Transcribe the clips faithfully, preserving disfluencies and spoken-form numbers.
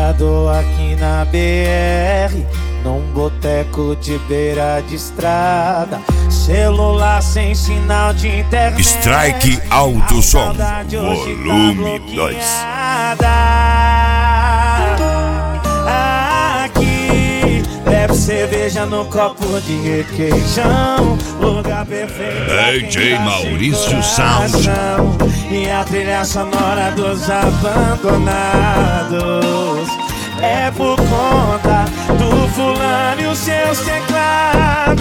parado aqui na B R, num boteco de beira de estrada. Celular sem sinal de internet. Strike Alto Som, volume dois. Aqui bebe cerveja no copo de requeijão, lugar perfeito. D J Maurício Sound. E a trilha sonora dos abandonados é por conta do fulano e os seus teclados.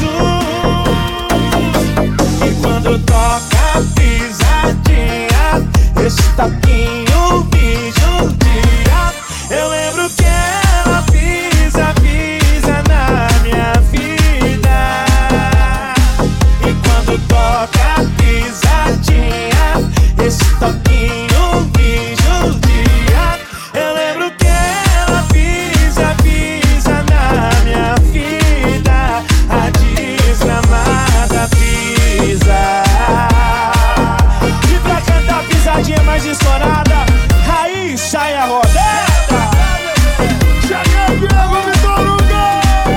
E quando toca pisadinha, esse toquinho me judia. Eu lembro que ela pisa, pisa na minha vida. E quando toca pisadinha, esse toquinho me judia. Eu lembro que ela pisa, pisa na minha vida. A desgramada pisa. E pra cantar pisadinha mais estourada, aí sai a rodada. Cheguei, Diego, Vitor Hugo.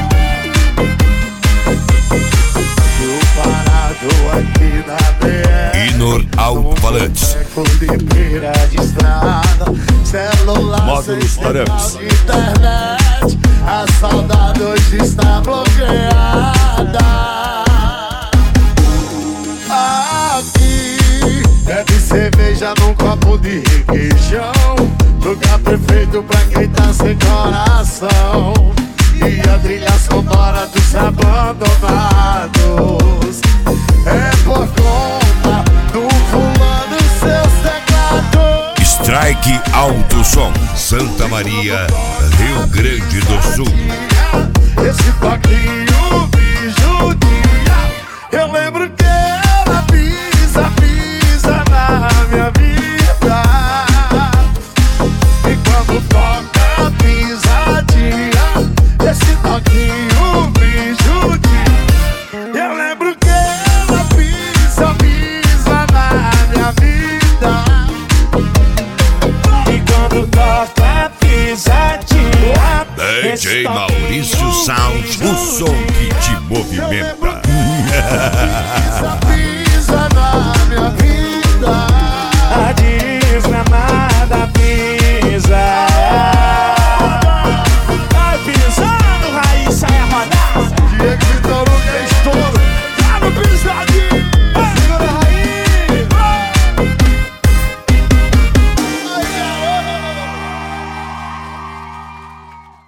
Eu parado aqui na B R, Inor Alto-Falantes. de beira de estrada, celular Módulos sem Tareps. sinal de internet. A saudade hoje está bloqueada. Aqui bebe cerveja num copo de requeijão, lugar perfeito pra quem tá sem coração. E a trilha sonora dos abandonados é por conta do fulano e seus teclados. Strike Alto Som, Santa Maria, Rio Grande do Sul. Esse toquinho me judia. Eu lembro que ela pisa, pisa na minha vida. E quando toca pisadinha, esse toquinho me judia. Eu lembro que ela pisa, pisa na minha vida. E quando toca pisadinha, D J Maurício Sound, o som que te movimenta. pisa, pisa.